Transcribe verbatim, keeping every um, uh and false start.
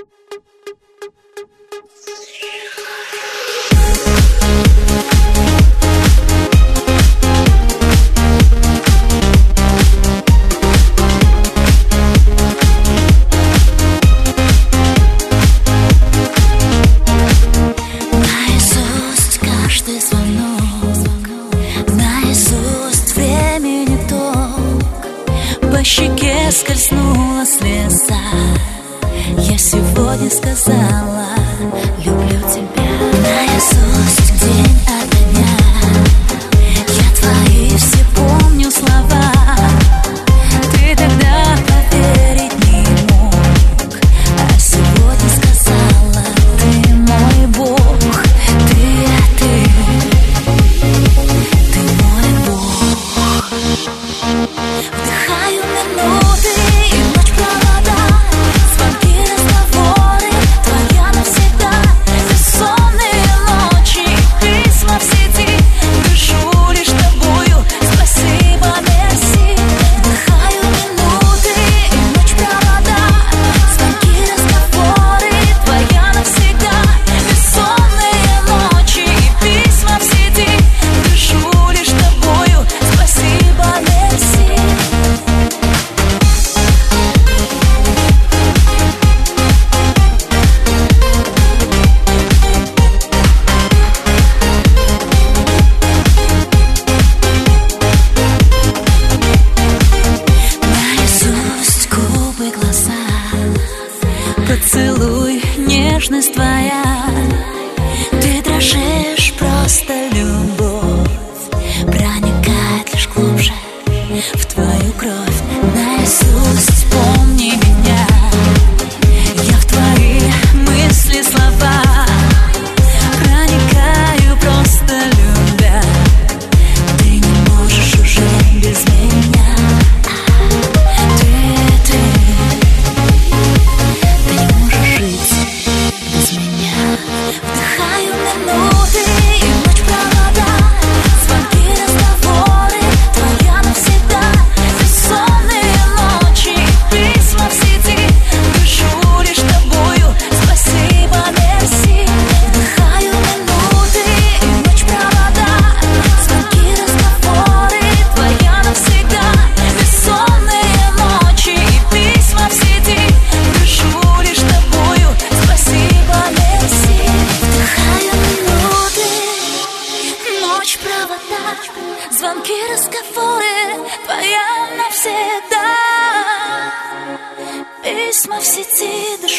По щеке скользнула слеза. Я сегодня сказала: люблю тебя. Наизусть день ото дня я твои все помню слова. Ты тогда поверить не мог, а сегодня сказала: ты мой Бог. Ты, ты, ты мой Бог. Вдыхаю минуты и ночь провода, звонки, разговоры, твоя навсегда. Бессонные ночи и письма в сети, дышу лишь тобою, спасибо, мерси. Вдыхаю минуты и ночь провода, звонки, разговоры, твоя навсегда. Бессонные ночи и письма в сети, дышу лишь тобою, спасибо, мерси. Наизусть губы, глаза, поцелуй, нежность твоя. Ты дрожишь, просто любовь проникает лишь глубже в твою кровь. Наизусть помни меня, я в твои мысли, слова проникаю, просто любя. Ты не можешь уже без меня. Ты, ты, ты не можешь жить без меня. Вдыхаю минуты и ночь провода, звонки, разговоры, твоя навсегда. Бессонные ночи и письма в сети, дышу лишь тобою, спасибо, мерси. Вдыхаю минуты и ночь провода, звонки, разговоры, твоя навсегда. Бессонные ночи и письма в сети, дышу лишь тобою, спасибо, мерси. Вдыхаю минуты, ночь провода, звонки, разговоры, твоя навсегда. Письма в сети,